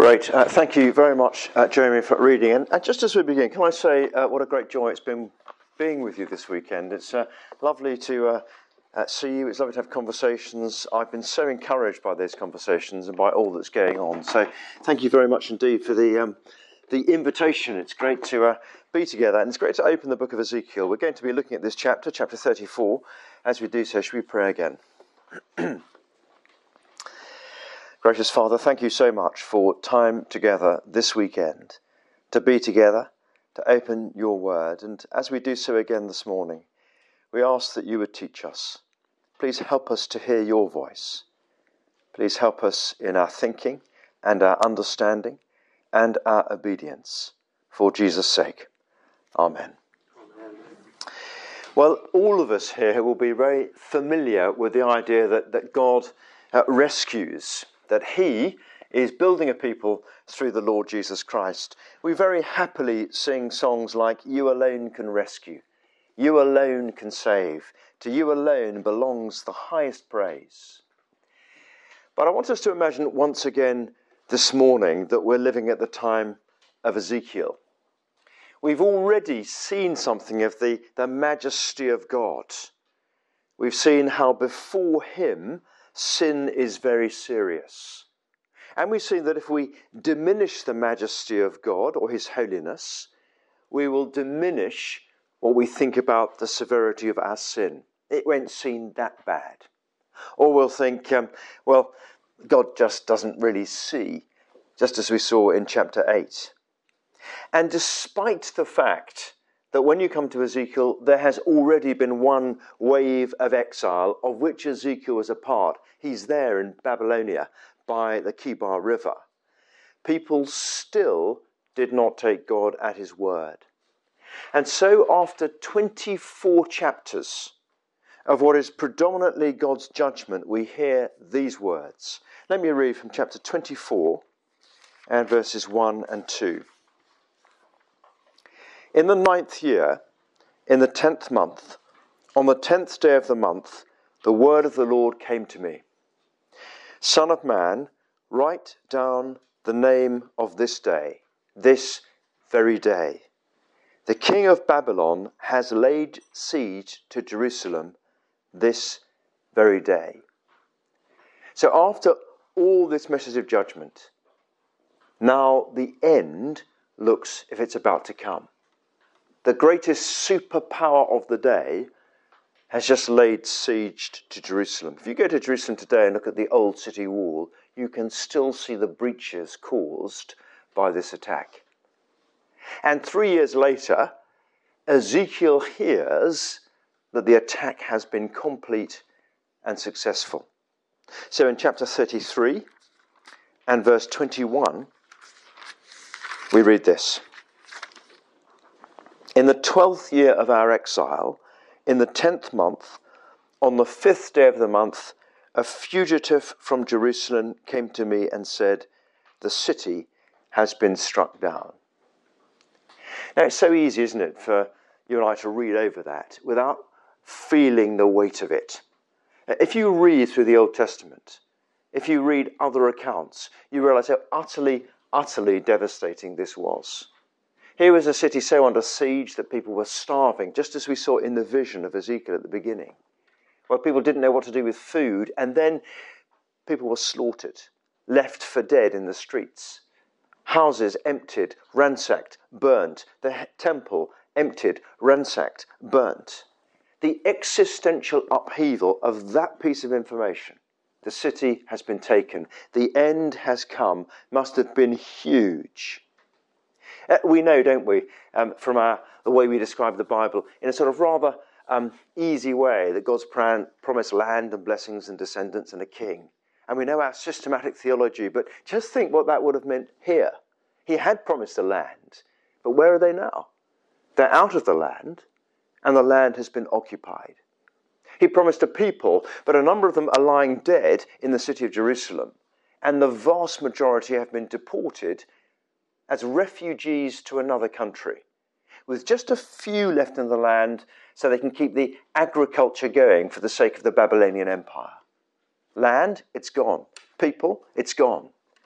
Great. Thank you very much, Jeremy, for reading. And just as we begin, can I say what a great joy it's been being with you this weekend. It's lovely to see you. It's lovely to have conversations. I've been so encouraged by those conversations and by all that's going on. So thank you very much indeed for the invitation. It's great to be together, and it's great to open the book of Ezekiel. We're going to be looking at this chapter 34. As we do so, should we pray again? Gracious Father, thank you so much for time together this weekend, to be together, to open your word. And as we do so again this morning, we ask that you would teach us. Please help us to hear your voice. Please help us in our thinking and our understanding and our obedience. For Jesus' sake. Amen. Well, all of us here will be very familiar with the idea that God rescues, that he is building a people through the Lord Jesus Christ. We very happily sing songs like, "You alone can rescue, you alone can save, to you alone belongs the highest praise." But I want us to imagine once again this morning that we're living at the time of Ezekiel. We've already seen something of the majesty of God. We've seen how before him sin is very serious. And we've seen that if we diminish the majesty of God or his holiness, we will diminish what we think about the severity of our sin. It won't seem that bad. Or we'll think, well, God just doesn't really see, just as we saw in chapter 8. And despite the fact that when you come to Ezekiel, there has already been one wave of exile of which Ezekiel was a part. He's there in Babylonia by the Kibar River. People still did not take God at his word. And so after 24 chapters of what is predominantly God's judgment, we hear these words. Let me read from chapter 24 and verses 1 and 2. In the 9th year, in the 10th month, on the 10th day of the month, the word of the Lord came to me. Son of man, write down the name of this day, this very day. The king of Babylon has laid siege to Jerusalem this very day. So after all this message of judgment, now the end looks if it's about to come. The greatest superpower of the day has just laid siege to Jerusalem. If you go to Jerusalem today and look at the old city wall, you can still see the breaches caused by this attack. And 3 years later, Ezekiel hears that the attack has been complete and successful. So in chapter 33 and verse 21, we read this. In the 12th year of our exile, in the 10th month, on the 5th day of the month, a fugitive from Jerusalem came to me and said, "The city has been struck down." Now, it's so easy, isn't it, for you and I to read over that without feeling the weight of it. If you read through the Old Testament, if you read other accounts, you realise how utterly, utterly devastating this was. Here was a city so under siege that people were starving, just as we saw in the vision of Ezekiel at the beginning, where people didn't know what to do with food, and then people were slaughtered, left for dead in the streets. Houses emptied, ransacked, burnt. The temple emptied, ransacked, burnt. The existential upheaval of that piece of information, the city has been taken, the end has come, must have been huge. We know, don't we, from the way we describe the Bible, in a sort of rather easy way, that God's promised land and blessings and descendants and a king. And we know our systematic theology, but just think what that would have meant here. He had promised a land, but where are they now? They're out of the land, and the land has been occupied. He promised a people, but a number of them are lying dead in the city of Jerusalem, and the vast majority have been deported as refugees to another country, with just a few left in the land so they can keep the agriculture going for the sake of the Babylonian Empire. Land, it's gone. People, it's gone.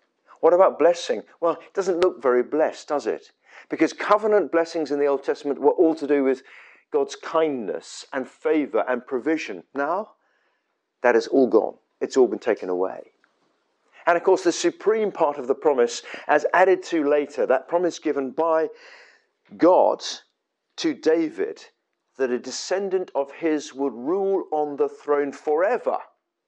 What about blessing? Well, it doesn't look very blessed, does it? Because covenant blessings in the Old Testament were all to do with God's kindness and favour and provision. Now, that is all gone. It's all been taken away. And of course, the supreme part of the promise, as added to later, that promise given by God to David, that a descendant of his would rule on the throne forever,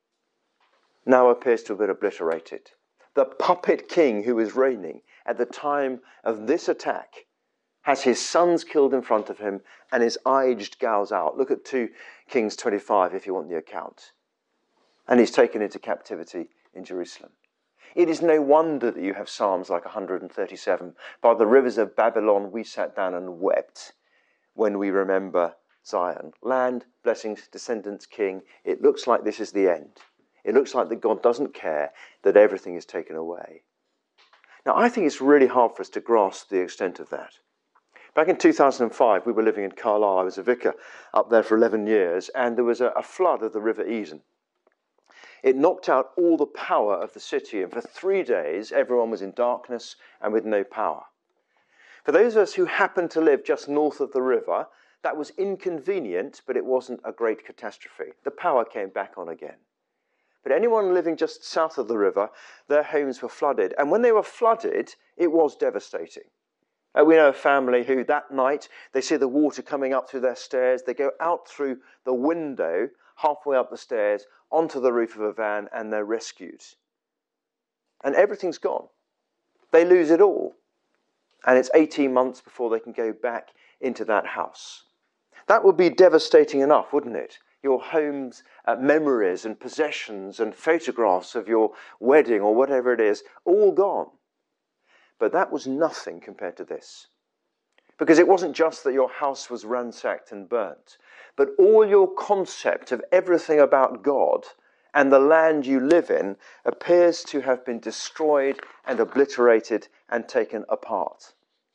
now appears to have been obliterated. The puppet king who is reigning at the time of this attack has his sons killed in front of him and his aged gals out. Look at 2 Kings 25 if you want the account. And he's taken into captivity in Jerusalem. It is no wonder that you have psalms like 137. By the rivers of Babylon we sat down and wept when we remember Zion. Land, blessings, descendants, king. It looks like this is the end. It looks like that God doesn't care, that everything is taken away. Now, I think it's really hard for us to grasp the extent of that. Back in 2005, we were living in Carlisle. I was a vicar up there for 11 years, and there was a flood of the River Eden. It knocked out all the power of the city, and for 3 days, everyone was in darkness and with no power. For those of us who happened to live just north of the river, that was inconvenient, but it wasn't a great catastrophe. The power came back on again. But anyone living just south of the river, their homes were flooded. And when they were flooded, it was devastating. We know a family who that night, they see the water coming up through their stairs. They go out through the window, halfway up the stairs, onto the roof of a van, and they're rescued. And everything's gone. They lose it all. And it's 18 months before they can go back into that house. That would be devastating enough, wouldn't it? Your home's memories and possessions and photographs of your wedding or whatever it is, all gone. But that was nothing compared to this. Because it wasn't just that your house was ransacked and burnt, but all your concept of everything about God and the land you live in appears to have been destroyed and obliterated and taken apart.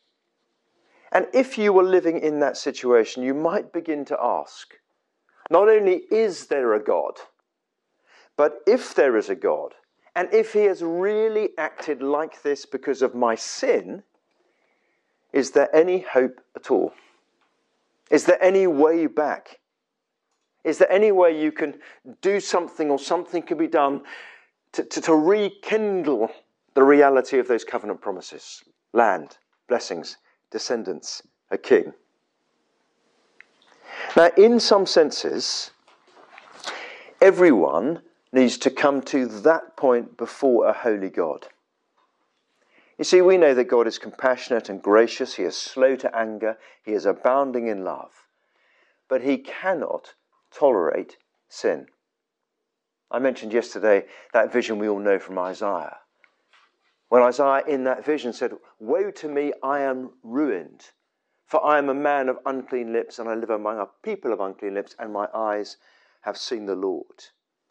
And if you were living in that situation, you might begin to ask, not only is there a God, but if there is a God, and if he has really acted like this because of my sin, is there any hope at all? Is there any way back? Is there any way you can do something or something can be done to rekindle the reality of those covenant promises? Land, blessings, descendants, a king. Now, in some senses, everyone needs to come to that point before a holy God. You see, we know that God is compassionate and gracious. He is slow to anger. He is abounding in love. But he cannot tolerate sin. I mentioned yesterday that vision we all know from Isaiah. When Isaiah in that vision said, "Woe to me, I am ruined, for I am a man of unclean lips, and I live among a people of unclean lips, and my eyes have seen the Lord."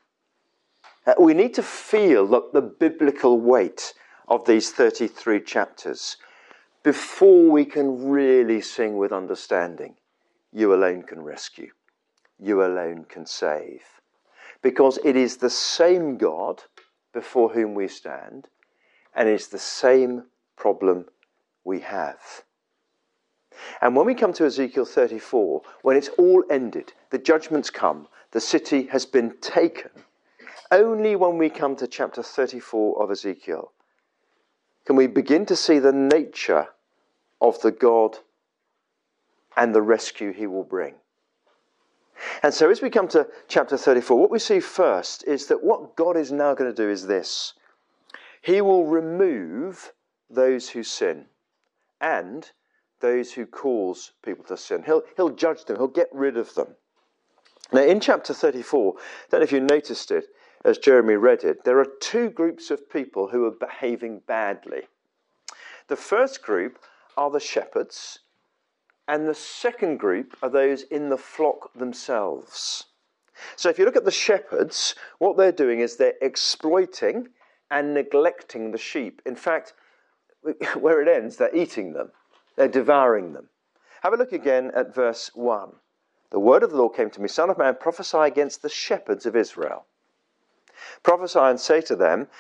We need to feel the biblical weight of these 33 chapters before we can really sing with understanding, "You alone can rescue. You alone can save." Because it is the same God before whom we stand, and it's the same problem we have. And when we come to Ezekiel 34, when it's all ended, the judgment's come, the city has been taken, only when we come to chapter 34 of Ezekiel can we begin to see the nature of the God and the rescue he will bring. And so as we come to chapter 34, what we see first is that what God is now going to do is this. He will remove those who sin and those who cause people to sin. He'll judge them. He'll get rid of them. Now in chapter 34, I don't know if you noticed it as Jeremy read it, there are two groups of people who are behaving badly. The first group are the shepherds, and the second group are those in the flock themselves. So if you look at the shepherds, what they're doing is they're exploiting and neglecting the sheep. In fact, where it ends, they're eating them. They're devouring them. Have a look again at verse 1. "The word of the Lord came to me, Son of man, prophesy against the shepherds of Israel. Prophesy and say to them,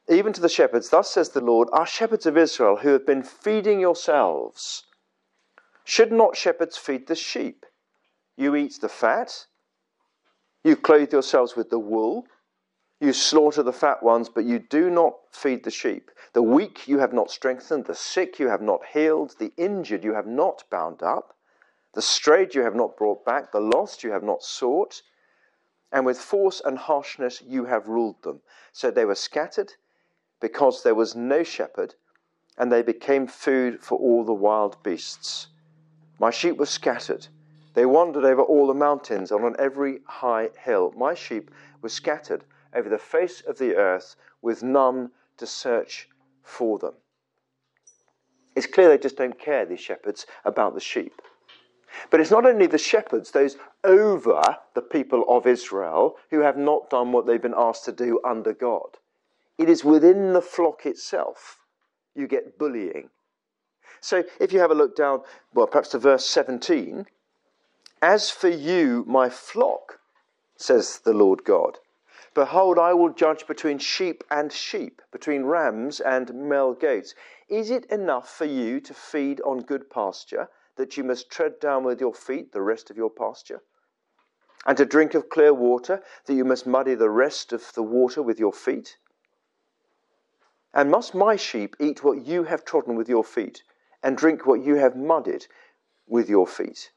even to the shepherds, thus says the Lord, are shepherds of Israel who have been feeding yourselves. Should not shepherds feed the sheep? You eat the fat, you clothe yourselves with the wool, you slaughter the fat ones, but you do not feed the sheep. The weak you have not strengthened, the sick you have not healed, the injured you have not bound up, the strayed you have not brought back, the lost you have not sought, and with force and harshness you have ruled them. So they were scattered because there was no shepherd, and they became food for all the wild beasts. My sheep were scattered. They wandered over all the mountains and on every high hill. My sheep were scattered over the face of the earth with none to search for them. It's clear they just don't care, these shepherds, about the sheep. But it's not only the shepherds, those over the people of Israel, who have not done what they've been asked to do under God. It is within the flock itself you get bullying. So if you have a look down, well, perhaps to verse 17, as for you, my flock, says the Lord God, behold, I will judge between sheep and sheep, between rams and male goats. Is it enough for you to feed on good pasture, that you must tread down with your feet the rest of your pasture? And to drink of clear water, that you must muddy the rest of the water with your feet? And must my sheep eat what you have trodden with your feet, and drink what you have muddied with your feet?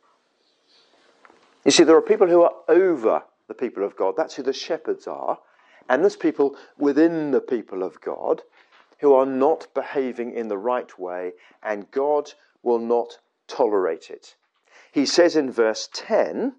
You see, there are people who are over the people of God. That's who the shepherds are. And there's people within the people of God who are not behaving in the right way, and God will not tolerate it. He says in verse 10,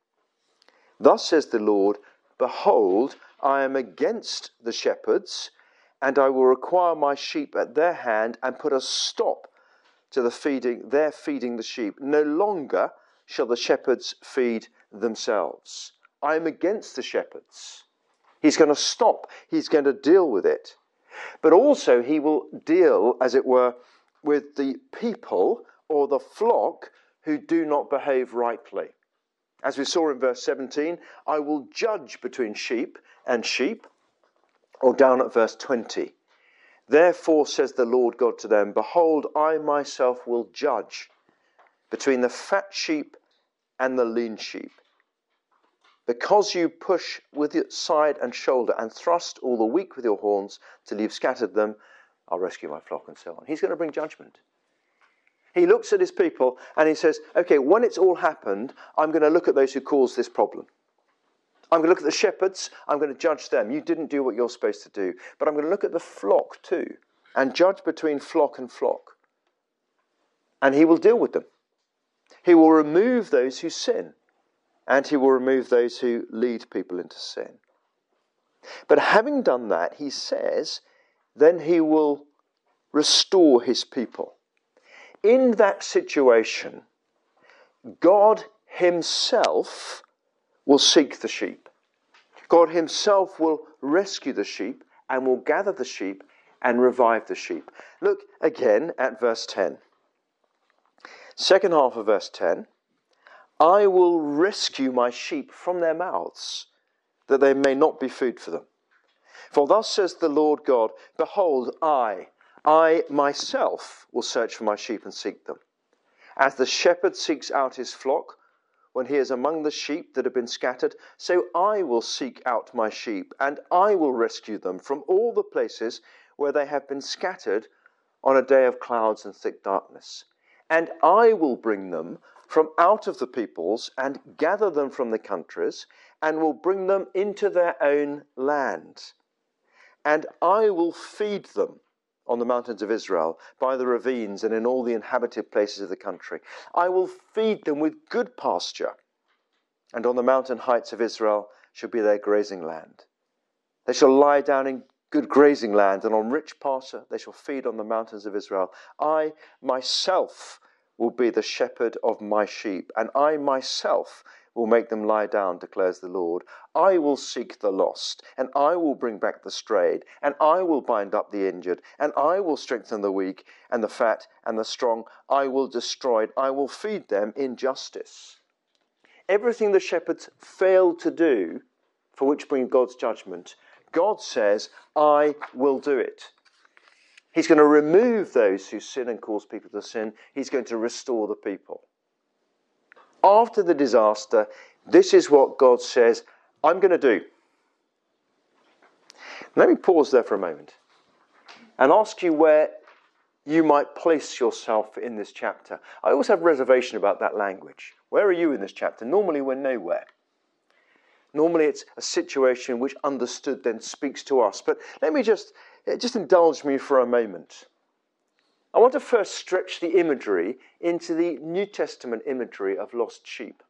thus says the Lord, behold, I am against the shepherds, and I will require my sheep at their hand and put a stop to their feeding the sheep. No longer shall the shepherds feed themselves. I am against the shepherds. He's going to stop. He's going to deal with it. But also he will deal, as it were, with the people or the flock who do not behave rightly. As we saw in verse 17, I will judge between sheep and sheep. Or down at verse 20. Therefore says the Lord God to them, behold, I myself will judge between the fat sheep and the lean sheep. Because you push with your side and shoulder and thrust all the weak with your horns till you've scattered them, I'll rescue my flock, and so on. He's going to bring judgment. He looks at his people and he says, okay, when it's all happened, I'm going to look at those who caused this problem. I'm going to look at the shepherds, I'm going to judge them. You didn't do what you're supposed to do. But I'm going to look at the flock too, and judge between flock and flock. And he will deal with them. He will remove those who sin, and he will remove those who lead people into sin. But having done that, he says, then he will restore his people. In that situation, God himself will seek the sheep. God himself will rescue the sheep and will gather the sheep and revive the sheep. Look again at verse 10. Second half of verse 10. I will rescue my sheep from their mouths, that they may not be food for them. For thus says the Lord God, behold, I myself will search for my sheep and seek them. As the shepherd seeks out his flock, when he is among the sheep that have been scattered, so I will seek out my sheep, and I will rescue them from all the places where they have been scattered on a day of clouds and thick darkness. And I will bring them from out of the peoples, and gather them from the countries, and will bring them into their own land. And I will feed them on the mountains of Israel, by the ravines, and in all the inhabited places of the country. I will feed them with good pasture, and on the mountain heights of Israel shall be their grazing land. They shall lie down in good grazing land, and on rich pasture they shall feed on the mountains of Israel. I myself will be the shepherd of my sheep, and I myself will make them lie down, declares the Lord. I will seek the lost, and I will bring back the strayed, and I will bind up the injured, and I will strengthen the weak, and the fat, and the strong. I will destroy it. I will feed them in justice. Everything the shepherds failed to do, for which bring God's judgment, God says, I will do it. He's going to remove those who sin and cause people to sin. He's going to restore the people. After the disaster, this is what God says, I'm going to do. Let me pause there for a moment and ask you where you might place yourself in this chapter. I always have reservation about that language. Where are you in this chapter? Normally we're nowhere. Normally it's a situation which understood then speaks to us. But let me just indulge me for a moment. I want to first stretch the imagery into the New Testament imagery of lost sheep.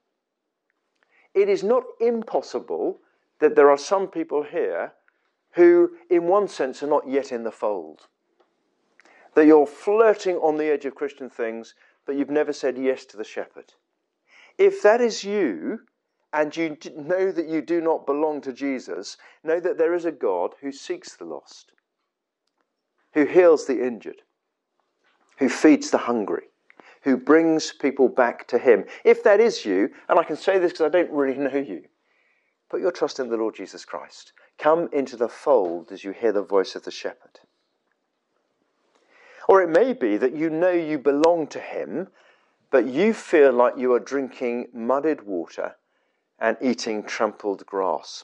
It is not impossible that there are some people here who, in one sense, are not yet in the fold. That you're flirting on the edge of Christian things, but you've never said yes to the shepherd. If that is you, and you know that you do not belong to Jesus, know that there is a God who seeks the lost, who heals the injured, who feeds the hungry, who brings people back to him. If that is you, and I can say this because I don't really know you, put your trust in the Lord Jesus Christ. Come into the fold as you hear the voice of the shepherd. Or it may be that you know you belong to him, but you feel like you are drinking muddied water and eating trampled grass.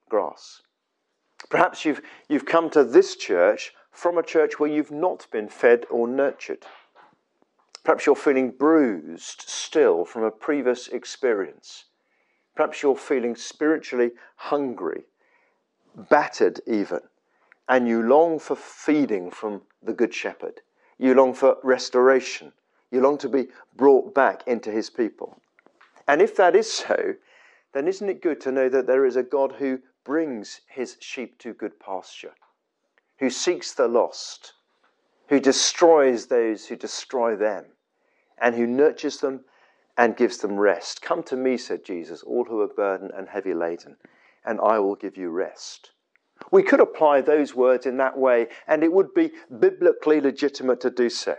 Perhaps you've come to this church from a church where you've not been fed or nurtured. Perhaps you're feeling bruised still from a previous experience. Perhaps you're feeling spiritually hungry, battered even, and you long for feeding from the Good Shepherd. You long for restoration. You long to be brought back into his people. And if that is so, then isn't it good to know that there is a God who brings his sheep to good pasture, who seeks the lost, who destroys those who destroy them, and who nurtures them and gives them rest. Come to me, said Jesus, all who are burdened and heavy laden, and I will give you rest. We could apply those words in that way, and it would be biblically legitimate to do so.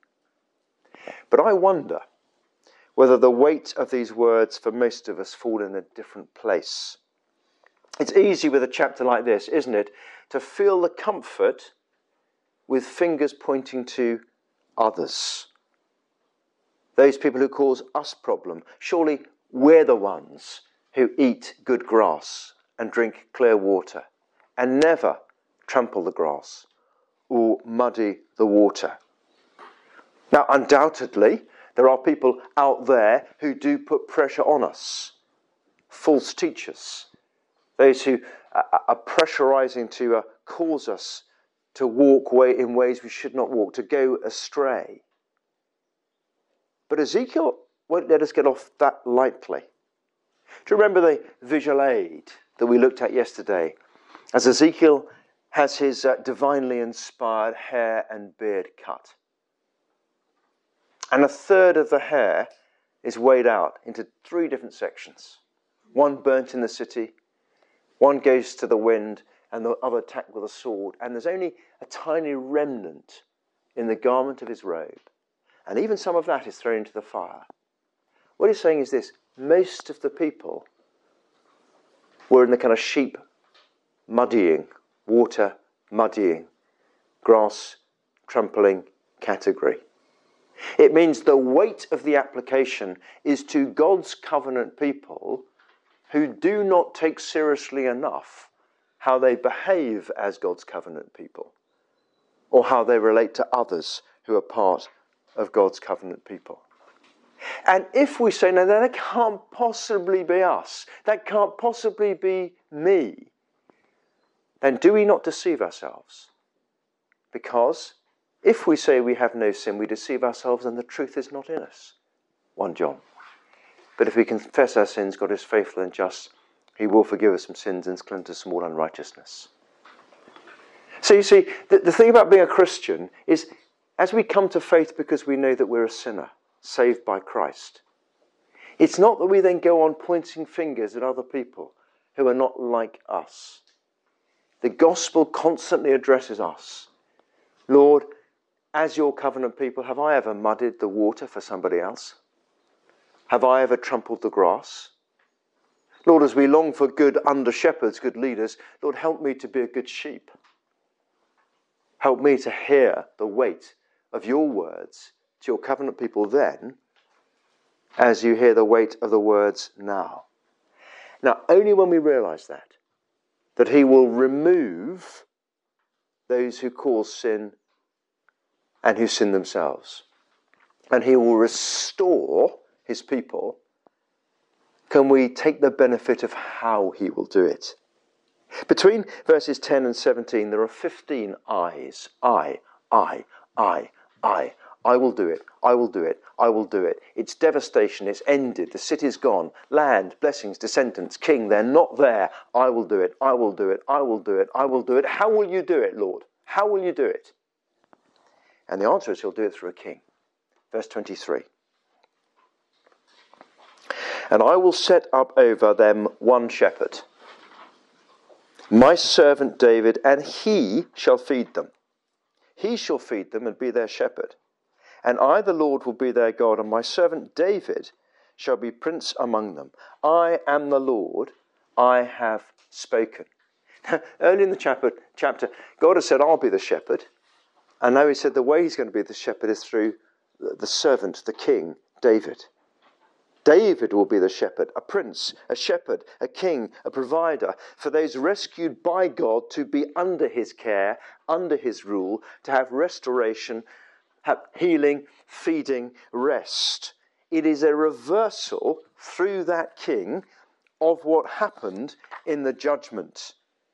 But I wonder whether the weight of these words for most of us fall in a different place. It's easy with a chapter like this, isn't it, to feel the comfort with fingers pointing to others. Those people who cause us problem. Surely we're the ones who eat good grass and drink clear water and never trample the grass or muddy the water. Now, undoubtedly, there are people out there who do put pressure on us. False teachers. Those who are pressurizing to cause us to walk in ways we should not walk, to go astray. But Ezekiel won't let us get off that lightly. Do you remember the visual aid that we looked at yesterday? As Ezekiel has his divinely inspired hair and beard cut. And a third of the hair is weighed out into 3 different sections. One burnt in the city, one goes to the wind, and the other attacked with a sword. And there's only a tiny remnant in the garment of his robe. And even some of that is thrown into the fire. What he's saying is this: most of the people were in the kind of sheep muddying, water muddying, grass trampling category. It means the weight of the application is to God's covenant people who do not take seriously enough how they behave as God's covenant people, or how they relate to others who are part of God's covenant people. And if we say, no, that can't possibly be us, that can't possibly be me, then do we not deceive ourselves? Because if we say we have no sin, we deceive ourselves and the truth is not in us. 1 John. But if we confess our sins, God is faithful and just. He will forgive us from sins and cleanse us from all unrighteousness. So you see, the thing about being a Christian is, as we come to faith because we know that we're a sinner, saved by Christ, it's not that we then go on pointing fingers at other people who are not like us. The gospel constantly addresses us. Lord, as your covenant people, have I ever muddied the water for somebody else? Have I ever trampled the grass? Lord, as we long for good under-shepherds, good leaders, Lord, help me to be a good sheep. Help me to hear the weight of your words to your covenant people then, as you hear the weight of the words now. Now, only when we realise that he will remove those who cause sin and who sin themselves, and he will restore his people, can we take the benefit of how he will do it. Between verses 10 and 17, there are 15 I's. I will do it, I will do it, I will do it. It's devastation, it's ended, the city's gone. Land, blessings, descendants, king, they're not there. I will do it, I will do it, I will do it, I will do it. How will you do it, Lord? How will you do it? And the answer is he'll do it through a king. Verse 23. And I will set up over them one shepherd, my servant David, and he shall feed them. He shall feed them and be their shepherd. And I, the Lord, will be their God, and my servant David shall be prince among them. I am the Lord, I have spoken. Early in the chapter, God has said, I'll be the shepherd. And now he said the way he's going to be the shepherd is through the servant, the king, David. David will be the shepherd, a prince, a shepherd, a king, a provider, for those rescued by God to be under his care, under his rule, to have restoration, have healing, feeding, rest. It is a reversal through that king of what happened in the judgment.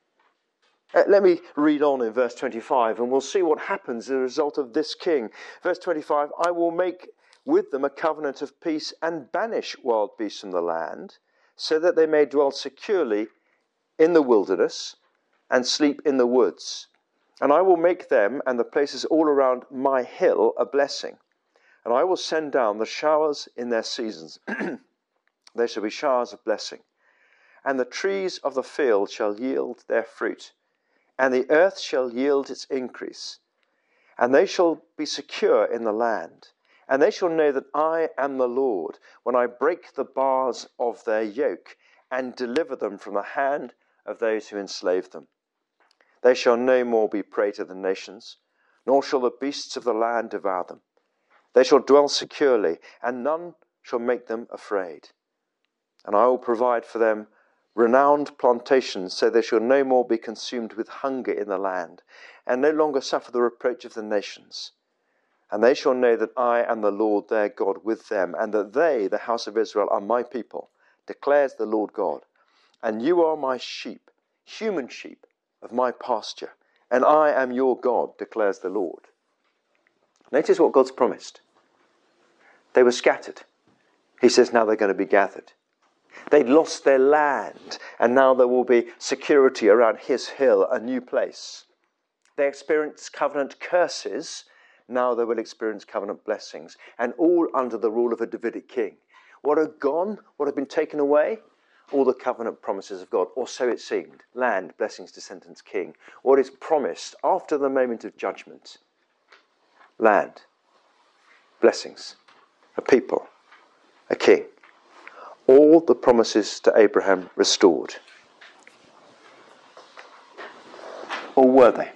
Let me read on in verse 25 and we'll see what happens as a result of this king. Verse 25, I will make with them a covenant of peace and banish wild beasts from the land, so that they may dwell securely in the wilderness and sleep in the woods. And I will make them and the places all around my hill a blessing. And I will send down the showers in their seasons. There shall be showers of blessing. And the trees of the field shall yield their fruit, and the earth shall yield its increase. And they shall be secure in the land. And they shall know that I am the Lord, when I break the bars of their yoke and deliver them from the hand of those who enslave them. They shall no more be prey to the nations, nor shall the beasts of the land devour them. They shall dwell securely, and none shall make them afraid. And I will provide for them renowned plantations, so they shall no more be consumed with hunger in the land, and no longer suffer the reproach of the nations. And they shall know that I am the Lord their God with them, and that they, the house of Israel, are my people, declares the Lord God. And you are my sheep, human sheep of my pasture, and I am your God, declares the Lord. Notice what God's promised. They were scattered. He says now they're going to be gathered. They'd lost their land, and now there will be security around his hill, a new place. They experienced covenant curses. Now they will experience covenant blessings, and all under the rule of a Davidic king. What had gone, what had been taken away? All the covenant promises of God, or so it seemed. Land, blessings, descendants, king. What is promised after the moment of judgment? Land, blessings, a people, a king. All the promises to Abraham restored. Or were they?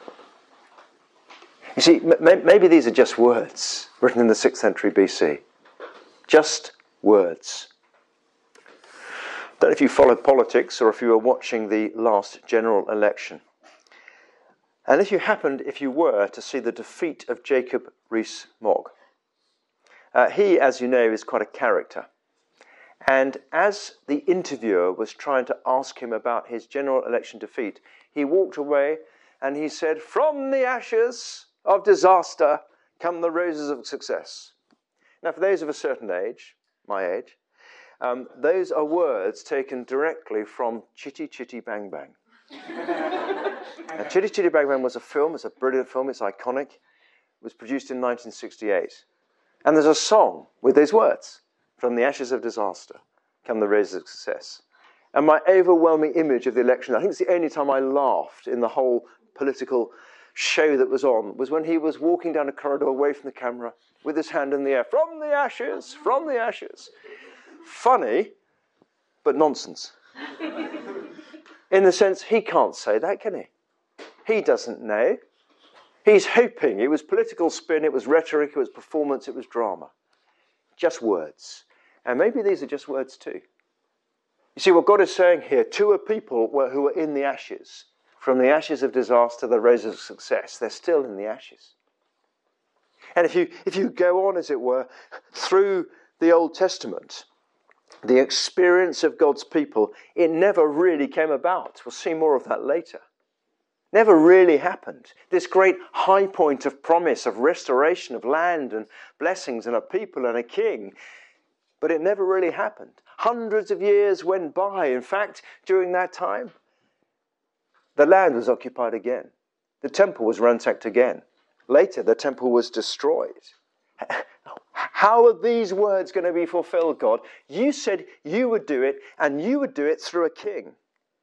You see, maybe these are just words written in the 6th century BC. Just words. I don't know if you followed politics or if you were watching the last general election. And if you were to see the defeat of Jacob Rees-Mogg. He, as you know, is quite a character. And as the interviewer was trying to ask him about his general election defeat, he walked away and he said, "From the ashes of disaster come the roses of success." Now, for those of a certain age, my age, those are words taken directly from Chitty Chitty Bang Bang. Now, Chitty Chitty Bang Bang was a film. It's a brilliant film. It's iconic. It was produced in 1968. And there's a song with these words. From the ashes of disaster come the roses of success. And my overwhelming image of the election, I think it's the only time I laughed in the whole political show that was on, was when he was walking down a corridor away from the camera with his hand in the air. From the ashes, from the ashes. Funny, but nonsense. In the sense, he can't say that, can he? He doesn't know. He's hoping. It was political spin, it was rhetoric, it was performance, it was drama. Just words. And maybe these are just words too. You see, what God is saying here to a people who are in the ashes, from the ashes of disaster to the roses of success, they're still in the ashes. And if you go on, as it were, through the Old Testament, the experience of God's people, it never really came about. We'll see more of that later. Never really happened. This great high point of promise, of restoration of land and blessings and a people and a king. But it never really happened. Hundreds of years went by. In fact, during that time, the land was occupied again. The temple was ransacked again. Later, the temple was destroyed. How are these words going to be fulfilled, God? You said you would do it, and you would do it through a king.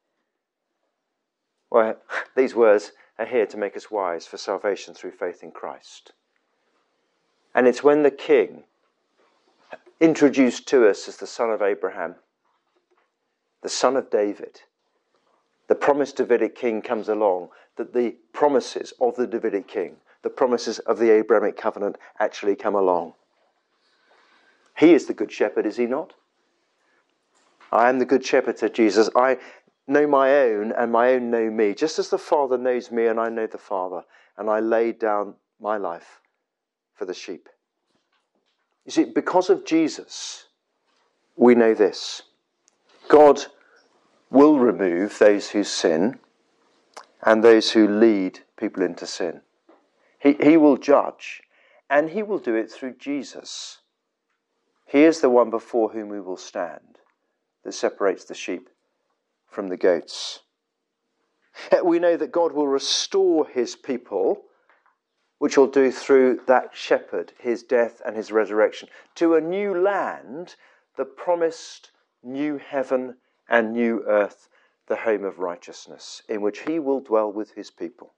Well, these words are here to make us wise for salvation through faith in Christ. And it's when the king, introduced to us as the son of Abraham, the son of David, the promised Davidic king comes along, that the promises of the Davidic king, the promises of the Abrahamic covenant actually come along. He is the good shepherd, is he not? I am the good shepherd, said Jesus. I know my own, and my own know me, just as the Father knows me, and I know the Father, and I lay down my life for the sheep. You see, because of Jesus, we know this. God will remove those who sin and those who lead people into sin. He will judge, and he will do it through Jesus. He is the one before whom we will stand, that separates the sheep from the goats. We know that God will restore his people, which he'll do through that shepherd, his death and his resurrection, to a new land, the promised new heaven and new earth, the home of righteousness, in which he will dwell with his people.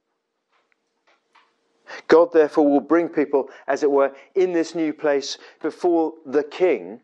God, therefore, will bring people, as it were, in this new place before the King,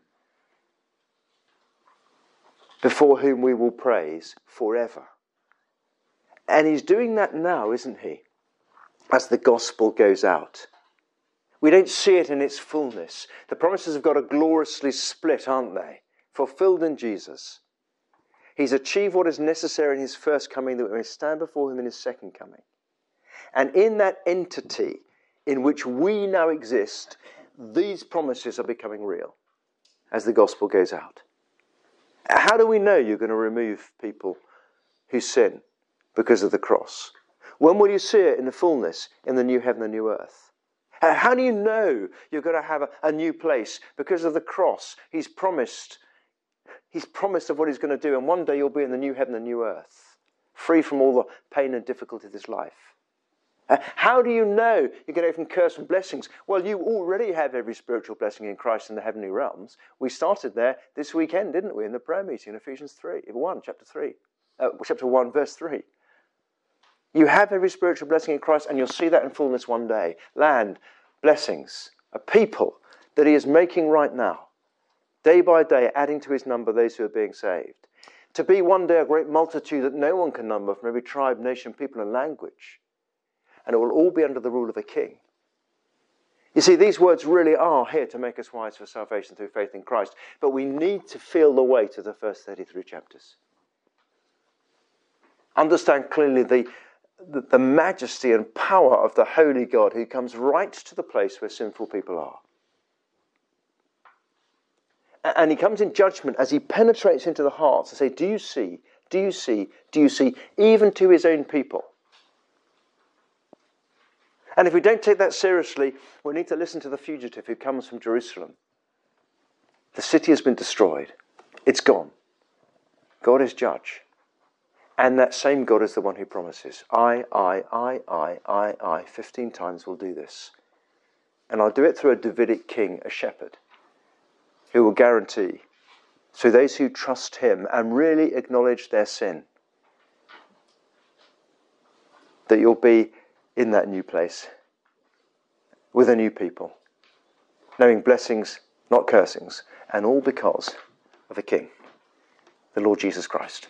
before whom we will praise forever. And he's doing that now, isn't he? As the gospel goes out. We don't see it in its fullness. The promises have got to gloriously split, aren't they? Fulfilled in Jesus. He's achieved what is necessary in his first coming, that we may stand before him in his second coming. And in that entity in which we now exist, these promises are becoming real as the gospel goes out. How do we know you're going to remove people who sin because of the cross? When will you see it in the fullness, in the new heaven and new earth? How do you know you're going to have a new place because of the cross? He's promised of what he's going to do, and one day you'll be in the new heaven and new earth, free from all the pain and difficulty of this life. How do you know you're going to go from curse and blessings? Well, you already have every spiritual blessing in Christ in the heavenly realms. We started there this weekend, didn't we, in the prayer meeting in Ephesians 1, chapter 1, verse 3. You have every spiritual blessing in Christ, and you'll see that in fullness one day. Land, blessings, a people that he is making right now, day by day, adding to his number those who are being saved. To be one day a great multitude that no one can number from every tribe, nation, people and language. And it will all be under the rule of a king. You see, these words really are here to make us wise for salvation through faith in Christ. But we need to feel the weight of the first 33 chapters. Understand clearly the majesty and power of the holy God who comes right to the place where sinful people are. And he comes in judgment as he penetrates into the hearts and say, do you see, do you see, do you see, even to his own people. And if we don't take that seriously, we need to listen to the fugitive who comes from Jerusalem. The city has been destroyed. It's gone. God is judge. And that same God is the one who promises, I, 15 times will do this. And I'll do it through a Davidic king, a shepherd, who will guarantee, through those who trust him and really acknowledge their sin, that you'll be in that new place, with a new people, knowing blessings, not cursings, and all because of a king, the Lord Jesus Christ.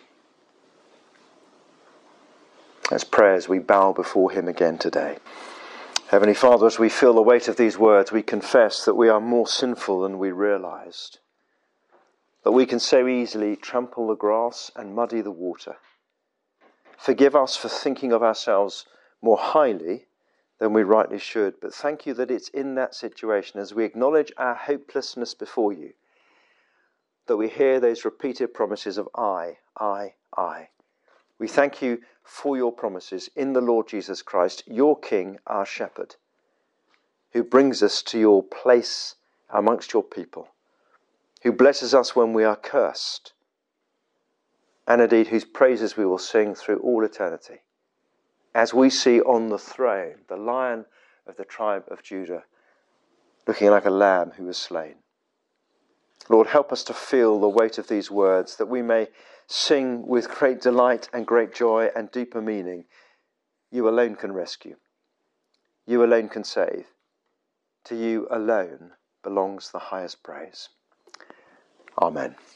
Let's pray as we bow before him again today. Heavenly Father, as we feel the weight of these words, we confess that we are more sinful than we realised, that we can so easily trample the grass and muddy the water. Forgive us for thinking of ourselves more highly than we rightly should, but thank you that it's in that situation, as we acknowledge our hopelessness before you, that we hear those repeated promises of I. We thank you for your promises in the Lord Jesus Christ, your King, our shepherd, who brings us to your place amongst your people, who blesses us when we are cursed, and indeed whose praises we will sing through all eternity, as we see on the throne the Lion of the tribe of Judah, looking like a lamb who was slain. Lord, help us to feel the weight of these words, that we may sing with great delight and great joy and deeper meaning. You alone can rescue. You alone can save. To you alone belongs the highest praise. Amen.